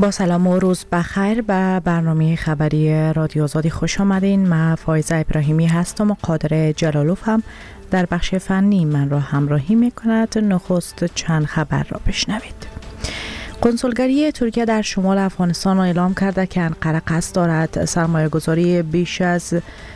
با سلام و روز بخیر به برنامه خبری رادیو آزادی خوش آمدین. من فایزه ابراهیمی هستم و قادر جلالوف هم در بخش فنی من را همراهی میکند. نخست چند خبر را بشنوید. کنسولگری ترکیه در شمال افغانستان اعلام کرده که انقره قصد دارد سرمایه گذاری بیش از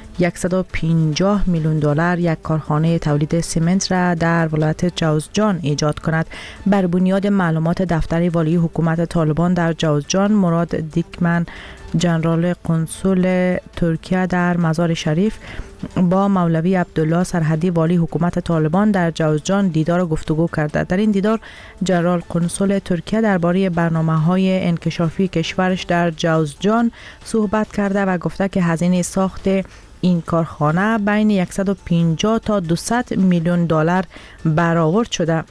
150 میلیون دلار یک کارخانه تولید سمنت را در ولایت جوزجان ایجاد کند. بر بنیاد معلومات دفتر والی حکومت طالبان در جوزجان، مراد دیکمن، جنرال کنسول ترکیه در مزار شریف، با مولوی عبدالله سرحدی والی حکومت طالبان در جوزجان دیدار و گفتگو کرده. در این دیدار جنرال کنسول ترکیه درباره برنامه‌های انکشافی کشورش در جوزجان صحبت کرده و گفته که هزینه ساخت این کارخانه بین 150 تا 200 میلیون دلار برآورد شده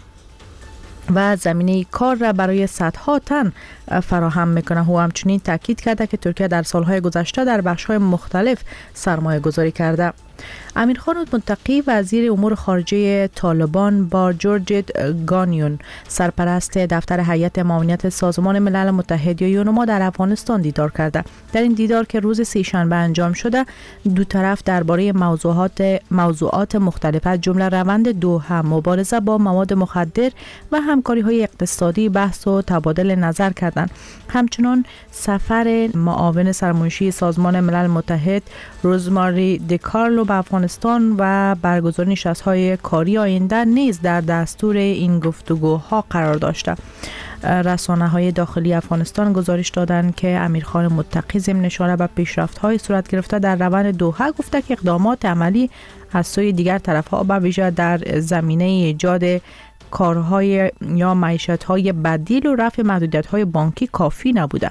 و زمینه کار را برای صدها تن فراهم میکنه. او همچنین تاکید کرده که ترکیه در سالهای گذشته در بخش‌های مختلف سرمایه گذاری کرده. امیرخان متقی وزیر امور خارجه طالبان با جورج گانیون، سرپرست دفتر هیئت معاونت سازمان ملل متحد یا یونما، در افغانستان دیدار کرده. در این دیدار که روز سه‌شنبه انجام شده، دو طرف درباره موضوعات مختلف از جمله روند دوحه، مبارزه با مواد مخدر و همکاری‌های اقتصادی بحث و تبادل نظر کردند. همچنین سفر معاون سرمنشی سازمان ملل متحد روزماری دیکارلو به افغانستان و برگزاری نشست‌های کاری آینده نیز در دستور این گفتگوها قرار داشته. رسانه‌های داخلی افغانستان گزارش دادند که امیرخان متقی ضمن اشاره به پیشرفت‌های صورت گرفته در روند دوحه گفته که اقدامات عملی از سوی دیگر طرف‌ها به ویژه در زمینه ایجاد کارهای یا معیشت‌های بدیل و رفع محدودیت‌های بانکی کافی نبوده.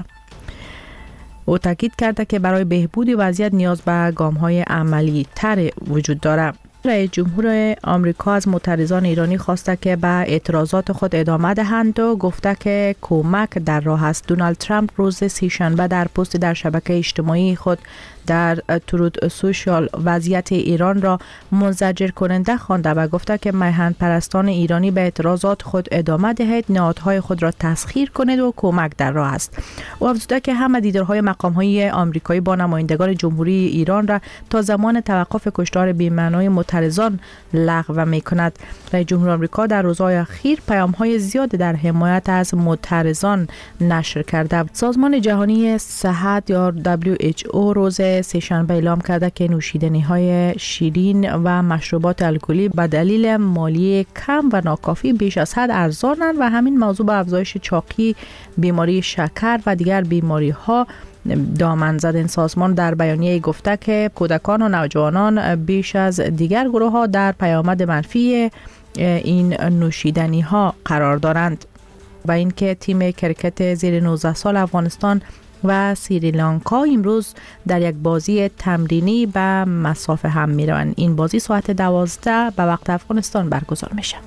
او تاکید کرده که برای بهبود وضعیت نیاز به گام‌های عملی تر وجود دارد. رئیس جمهور آمریکا از معترضان ایرانی خواسته که به اعتراضات خود ادامه دهند و گفته که کمک در راه است. دونالد ترامپ روز سه‌شنبه در پست در شبکه اجتماعی خود در ترود سوشال وضعیت ایران را منزجر کننده خوانده و گفته که میهن پرستان ایرانی به اعتراضات خود ادامه دهید، نهادهای خود را تسخیر کنید و کمک در راه است. او افزوده که همه دیدارهای مقام‌های آمریکایی با نمایندگان جمهوری ایران را تا زمان توقف کشتار بی‌معنای معترضان لغو می‌کند. رئیس جمهور آمریکا در روزهای اخیر پیام‌های زیادی در حمایت از معترضان نشر کرده. سازمان جهانی صحت یا WHO روز سه‌شنبه اعلام کرده که نوشیدنی‌های شیرین و مشروبات الکلی به دلیل مالیه کم و ناکافی بیش از حد ارزانند و همین موضوع به افزایش چاقی، بیماری شکر و دیگر بیماری‌ها دامن زد. این سازمان در بیانیه گفته که کودکان و نوجوانان بیش از دیگر گروه‌ها در پیامد منفی این نوشیدنی‌ها قرار دارند و اینکه تیم کرکت زیر 19 سال افغانستان و سریلانکا امروز در یک بازی تمرینی به مسافه هم میروند. این بازی ساعت 12 به وقت افغانستان برگزار میشه.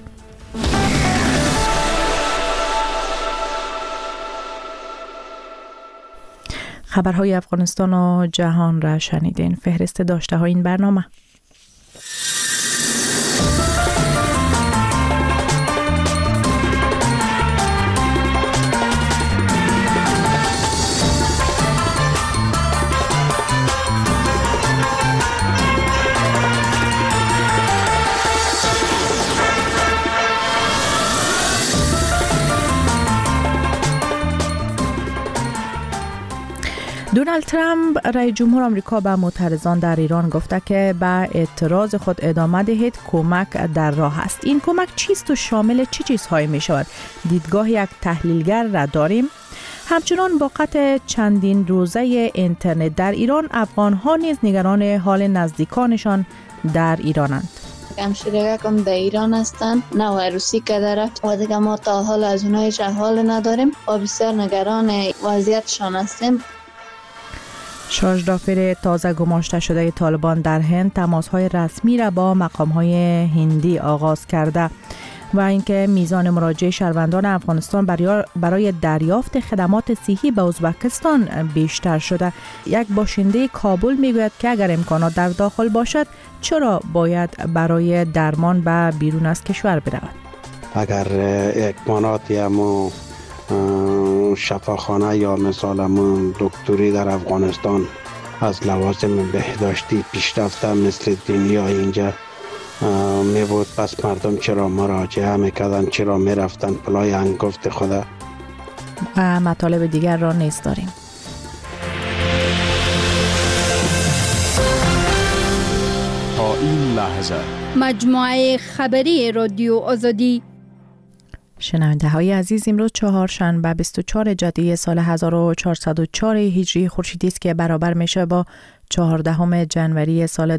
خبرهای افغانستان و جهان را شنیدین. فهرست داشته های این برنامه. دونالد ترامپ رئیس جمهور آمریکا به معترضان در ایران گفته که به اعتراض خود ادامه دهید، کمک در راه است. این کمک چیست و شامل چه چیزهایی می شود؟ دیدگاه یک تحلیلگر را داریم. همچنان با قطع چندین روزه اینترنت در ایران، افغان‌ها نیز نگران حال نزدیکانشان در ایرانند. همشیرگه کم در ایران هستن، نه ویروسی که داره و دیگه ما تا حال از اونها هیچ احوال نداریم و بسیار نگران وضعیتشان هستیم. شارژ دافر تازه گماشته شده طالبان در هند تماس‌های رسمی را با مقام‌های هندی آغاز کرده و اینکه میزان مراجعه شهروندان افغانستان برای دریافت خدمات صحی به ازبکستان بیشتر شده. یک باشنده کابل میگوید که اگر امکانات در داخل باشد چرا باید برای درمان به بیرون از کشور برود؟ اگر امکاناتی اما شفاخانه یا مثالمون دکتری در افغانستان از لوازم بهداشتی پیشرفته مثل دنیا اینجا می بود، پس مردم چرا مراجعه میکردن، چرا میرفتن پلای انگفت خدا. مطالب دیگر را نیز داریم. تا این لحظه مجموعه خبری رادیو آزادی. شنونده های عزیز، امروز چهارشنبه 24 ژوئیه سال 1404 هجری خورشیدی است که برابر میشه با 14 ژانویه سال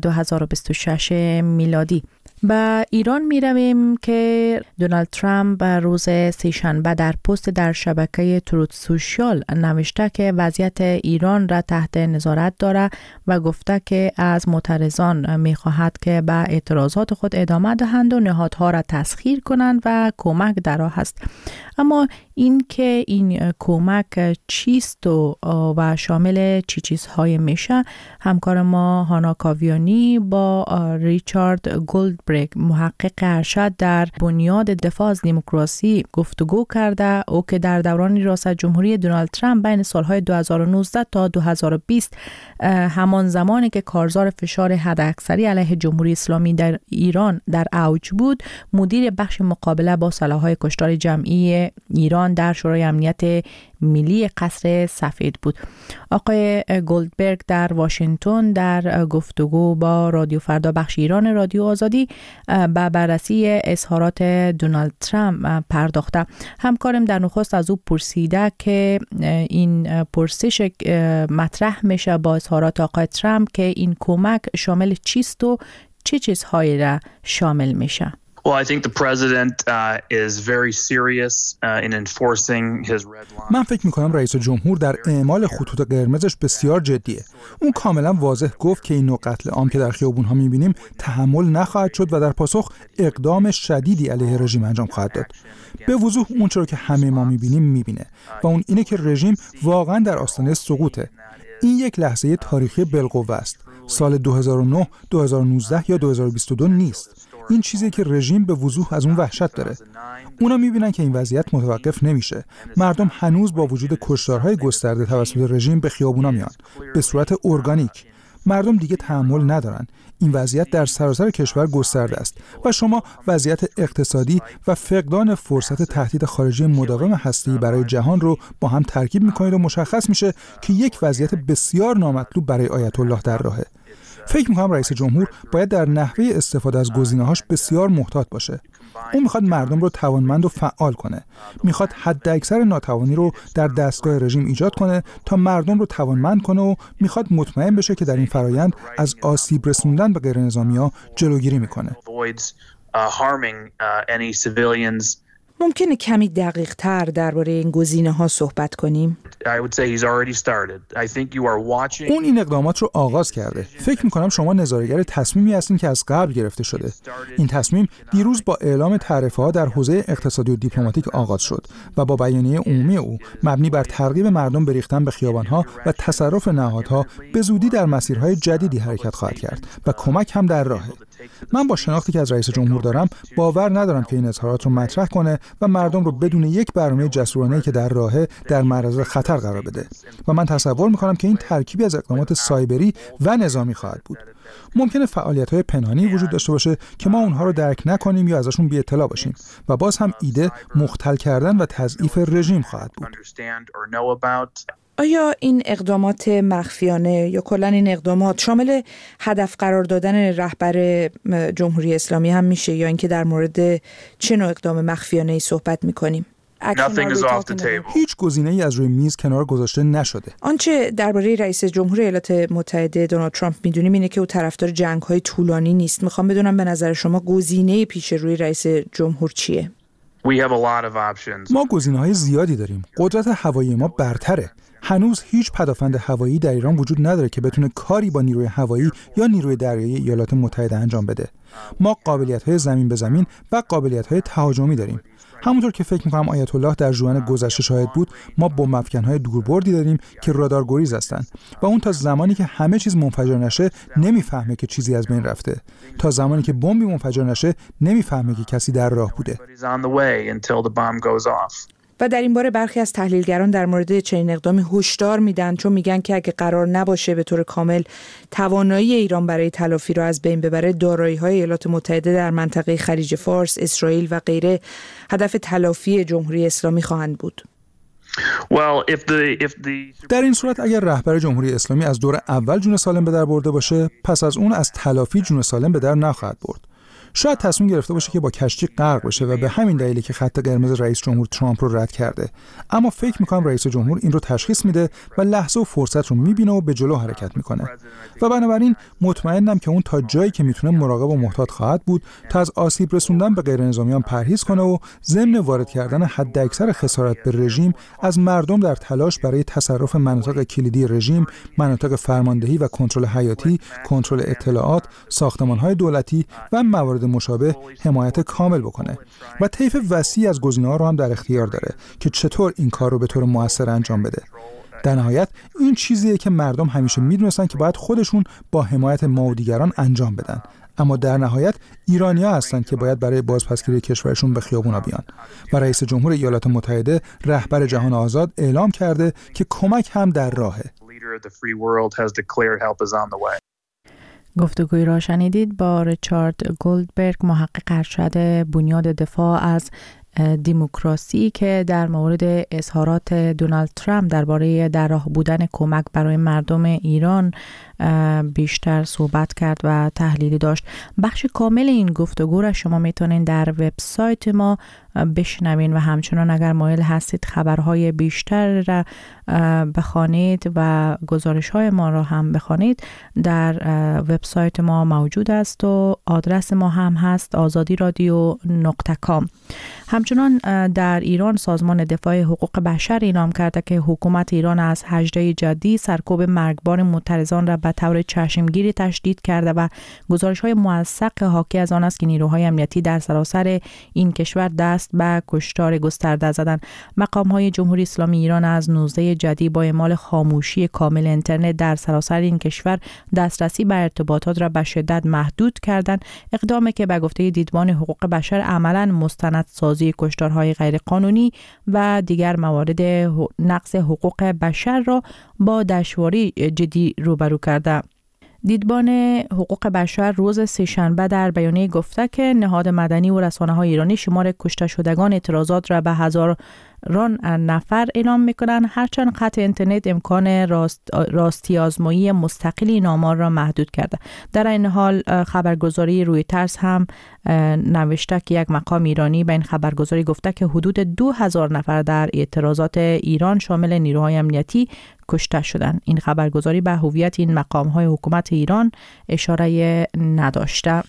2026 میلادی. به ایران می رویم که دونالد ترامپ روز سه‌شنبه در پست در شبکه تروت سوشیال نوشته که وضعیت ایران را تحت نظارت داره و گفته که از معترضان می خواهد که به اعتراضات خود ادامه دهند و نهادها را تسخیر کنند و کمک در راه است. اما این که این کمک چیست و شامل چی چیزهای میشه، همکار ما هانا کاویانی با ریچارد گولدبرگ محقق ارشد در بنیاد دفاع از دموکراسی گفتگو کرده. او که در دوران ریاست جمهوری دونالد ترامپ بین سالهای 2019 تا 2020 همان زمانی که کارزار فشار حداکثری علیه جمهوری اسلامی در ایران در اوج بود، مدیر بخش مقابله با سلاح‌های کشتار جمعی ایران در شورای امنیت ملی قصر سفید بود. آقای گولدبرگ در واشنگتن در گفتگو با رادیو فردا بخش ایران رادیو آزادی به بررسی اظهارات دونالد ترامپ پرداخته. همکارم در نخست از او پرسیده که این پرسش مطرح میشه با اظهارات آقای ترامپ که این کمک شامل چیست و چه چیزهایی را شامل میشه. Well, I think the president is very serious in enforcing his red line. من فکر می‌کنم رئیس جمهور در اعمال خطوط قرمزش بسیار جدیه. اون کاملا واضح گفت که این نوع قتل عام که در خیابون‌ها می‌بینیم تحمل نخواهد شد و در پاسخ اقدام شدیدی علیه رژیم انجام خواهد داد. به وضوح اون چرا که همه ما می‌بینیم می‌بینه و اون اینه که رژیم واقعا در آستانه سقوطه. این یک لحظه تاریخی بالقوه است. سال 2009، 2019 یا 2022 نیست. این چیزی که رژیم به وضوح از اون وحشت داره. اونا میبینن که این وضعیت متوقف نمیشه. مردم هنوز با وجود کشتارهای گسترده توسط رژیم به خیابونا میان به صورت ارگانیک. مردم دیگه تحمل ندارن. این وضعیت در سراسر کشور گسترده است و شما وضعیت اقتصادی و فقدان فرصت تهدید خارجی مداوم هسته‌ای برای جهان رو با هم ترکیب میکنید و مشخص میشه که یک وضعیت بسیار نامطلوب برای آیت الله در راهه. فکر می‌کنم رئیس جمهور باید در نحوه استفاده از گزینه‌هاش بسیار محتاط باشه. اون میخواد مردم رو توانمند و فعال کنه. میخواد حداکثر ناتوانی رو در دستگاه رژیم ایجاد کنه تا مردم رو توانمند کنه و میخواد مطمئن بشه که در این فرایند از آسیب رسوندن به غیرنظامی‌ها جلوگیری میکنه. ممکنه کمی دقیق تر درباره این گزینه‌ها صحبت کنیم؟ اون این اقدامات رو آغاز کرده. فکر می‌کنم شما نظاره‌گر تصمیمی هستین که از قبل گرفته شده. این تصمیم دیروز با اعلام تعرفه‌ها در حوزه اقتصادی و دیپلماتیک آغاز شد و با بیانیه عمومی او مبنی بر ترغیب مردم به ریختن به خیابان‌ها و تصرف نهادها به زودی در مسیرهای جدیدی حرکت خواهد کرد و کمک هم در راهه. من با شناختی که از رئیس جمهور دارم باور ندارم که این اظهارات رو مطرح کنه و مردم رو بدون یک برنامه جسورانه‌ای که در راهه در معرض خطر قرار بده و من تصور می‌کنم که این ترکیبی از اقدامات سایبری و نظامی خواهد بود. ممکنه فعالیت‌های پنهانی وجود داشته باشه که ما اونها رو درک نکنیم یا ازشون بی اطلاع باشیم و باز هم ایده مختل کردن و تضعیف رژیم خواهد بود. آیا این اقدامات مخفیانه یا کلاً این اقدامات شامل هدف قرار دادن رهبر جمهوری اسلامی هم میشه یا اینکه در مورد چه نوع اقدام مخفیانه‌ای صحبت می‌کنیم؟ هیچ گزینه‌ای از روی میز کنار گذاشته نشده. آنچه درباره رئیس جمهور ایالات متحده دونالد ترامپ میدونیم اینه که او طرفدار جنگ‌های طولانی نیست. میخوام بدونم به نظر شما گزینه پیش روی رئیس جمهور چیه؟ ما گزینه‌های زیادی داریم. قدرت هوایی ما برتره. هنوز هیچ پدافند هوایی در ایران وجود نداره که بتونه کاری با نیروی هوایی یا نیروی دریایی ایالات متحده انجام بده. ما قابلیت‌های زمین به زمین و قابلیت‌های تهاجمی داریم. همونطور که فکر می‌کنم آیت الله در ژوئن گذشته شاهد بود، ما بمب افکن‌های دوربردی داریم که رادار گریز هستن و اون تا زمانی که همه چیز منفجر نشه نمیفهمه که چیزی از بین رفته. تا زمانی که بمبی منفجر نشه نمیفهمه که کسی در راه بوده. و در این باره برخی از تحلیلگران در مورد چنین اقدامی هشدار میدن، چون میگن که اگه قرار نباشه به طور کامل توانایی ایران برای تلافی را از بین ببره، دارایی‌های ایالات متحده در منطقه خلیج فارس، اسرائیل و غیره هدف تلافی جمهوری اسلامی خواهند بود. در این صورت اگر رهبر جمهوری اسلامی از دور اول جون سالم به در برده باشه، پس از اون از تلافی جون سالم به در نخواهد برد. شاید تصمیم گرفته باشه که با کشتی غرق بشه و به همین دلیلی که خط قرمز رئیس جمهور ترامپ رو رد کرده. اما فکر می‌کنم رئیس جمهور این رو تشخیص میده و لحظه و فرصت رو میبینه و به جلو حرکت میکنه. و بنابراین مطمئنم که اون تا جایی که میتونه مراقب و محتاط خواهد بود تا از آسیب رسوندن به غیرنظامیان پرهیز کنه و ضمن وارد کردن حداکثر خسارت به رژیم از مردم در تلاش برای تصرف مناطق کلیدی رژیم، مناطق فرماندهی و کنترل حیاتی، کنترل اطلاعات، ساختمان‌های دولتی و موارد مشابه حمایت کامل بکنه و طیف وسیعی از گزینه‌ها رو هم در اختیار داره که چطور این کار رو به طور مؤثر انجام بده. در نهایت این چیزیه که مردم همیشه میدونستن که باید خودشون با حمایت ما و دیگران انجام بدن، اما در نهایت ایرانی‌ها هستن که باید برای بازپسگیری کشورشون به خیابونا بیان و رئیس جمهور ایالات متحده، رهبر جهان آزاد، اعلام کرده که کمک هم در راهه. گفتگوی را شنیدید با ریچارد گولدبرگ، محقق ارشد بنیاد دفاع از دموکراسی که در مورد اظهارات دونالد ترامپ درباره در راه بودن کمک برای مردم ایران بیشتر صحبت کرد و تحلیلی داشت. بخش کامل این گفتگو را شما میتونید در وبسایت ما بشنوین و همچنان اگر مایل هستید خبرهای بیشتر را بخوانید و گزارش‌های ما را هم بخوانید، در وبسایت ما موجود است و آدرس ما هم هست azadiradio.com. همچنان در ایران سازمان دفاع حقوق بشر اعلام کرده که حکومت ایران از هجده جدی سرکوب مرگبار معترضان را به طور چشمگیری تشدید کرده و گزارش‌های موثق حاکی از آن است که نیروهای امنیتی در سراسر این کشور دست به کشتار گسترده زدند. مقام‌های جمهوری اسلامی ایران از 19 جدی با اعمال خاموشی کامل اینترنت در سراسر این کشور دسترسی به ارتباطات را به شدت محدود کردند، اقدامی که به گفته دیدبان حقوق بشر عملاً مستندسازی کشتارهای غیرقانونی و دیگر موارد نقض حقوق بشر را با دشواری جدی روبرو کرده. دیدبان حقوق بشر روز سه‌شنبه در بیانیه گفته که نهاد مدنی و رسانه‌های ایرانی شمار کشته شدگان اعتراضات را به هزاران نفر اعلام می‌کنند، هرچند خط اینترنت امکان راستی آزمایی مستقلی این آمار را محدود کرده. در این حال خبرگزاری رویترز هم نوشته که یک مقام ایرانی به این خبرگزاری گفته که حدود 2000 نفر در اعتراضات ایران شامل نیروهای امنیتی کشته شدند. این خبرگزاری به هویت این مقام‌های حکومت ایران اشاره نداشته.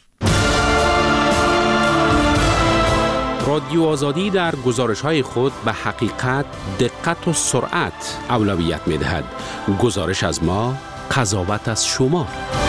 رادیو آزادی در گزارش‌های خود به حقیقت، دقت و سرعت اولویت می‌دهد. گزارش از ما، قضاوت از شما.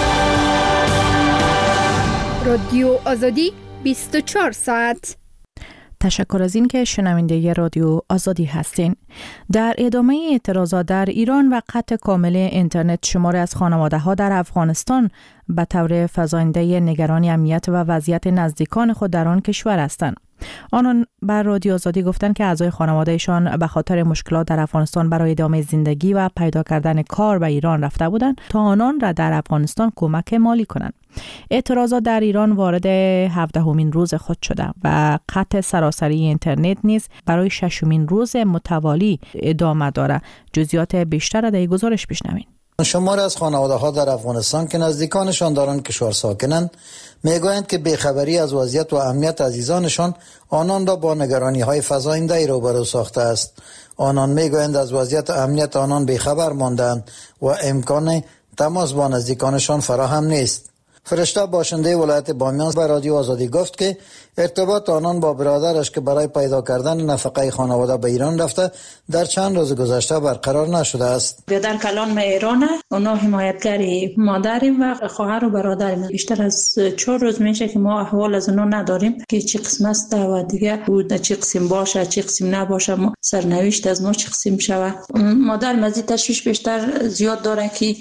رادیو آزادی 24 ساعت. تشکر از این که شنونده رادیو آزادی هستین. در ادامه اعتراضات در ایران و قطع کامل اینترنت، شماری از خانواده‌ها در افغانستان به طور فزاینده نگران امنیت و وضعیت نزدیکان خود در آن کشور هستند. آنان بر رادیو آزادی گفتند که اعضای خانوادهشان به خاطر مشکلات در افغانستان برای ادامه زندگی و پیدا کردن کار به ایران رفته بودند تا آنان را در افغانستان کمک مالی کنند. اعتراضات در ایران وارد 17مین روز خود شده و قطع سراسری اینترنت نیز برای 6مین روز متوالی ادامه دارد. جزئیات بیشتر را در گزارش بشنوید. شماری از خانواده‌ها در افغانستان که نزدیکانشان در آن کشور ساکنند میگویند که بیخبری از وضعیت و امنیت عزیزانشان آنان را با نگرانی‌های فزاینده‌ای روبرو ساخته است. آنان میگویند از وضعیت امنیت آنان بیخبر ماندند و امکان تماس با نزدیکانشان فراهم نیست. فرشته باشنده ولایت بامیان به رادیو آزادی گفت که ارتباط آنان با برادرش که برای پیدا کردن نفقه خانواده به ایران رفته در چند روز گذشته برقرار نشده است. در کلان ایران اونا حمایتگری مادریم و خواهر و برادریم. بیشتر از 4 روز میشه که ما احوال از اونا نداریم که چی قسم است و دیگه بود چی قسم باشه چی قسم نباشه، ما سرنوشت از ما چی قسم شوه. مادر مزید تشویش بیشتر زیاد داره که